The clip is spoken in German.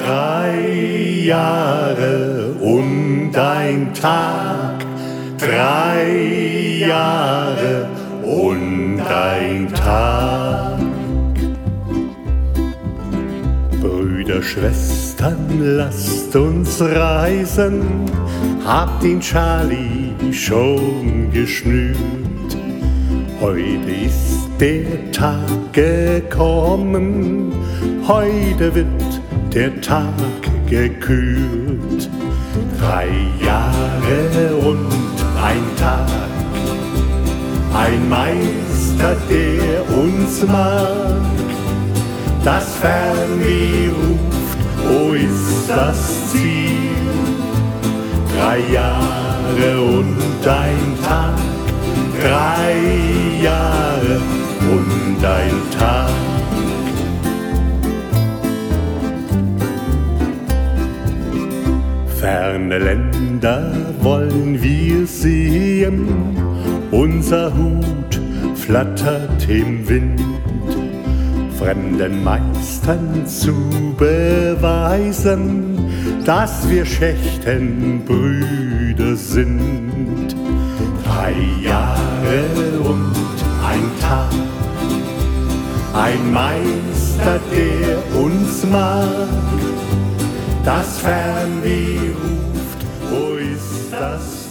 3 Jahre und ein Tag, 3 Jahre und ein Tag. Brüder, Schwestern, lasst uns reisen, habt den Charlie schon geschnürt. Heute ist der Tag gekommen, heute wird der Tag gekürt. 3 Jahre und ein Tag, ein Meister, der uns mag. Das Fernweh ruft, wo ist das Ziel? 3 Jahre und ein Tag, 3 Jahre und ein Tag. Ferne Länder wollen wir sehen, unser Hut flattert im Wind, fremden Meistern zu beweisen, dass wir Schächtenbrüder sind. 3 Jahre und ein Tag, ein Meister, der uns mag. Das Fernweh ruft, wo ist das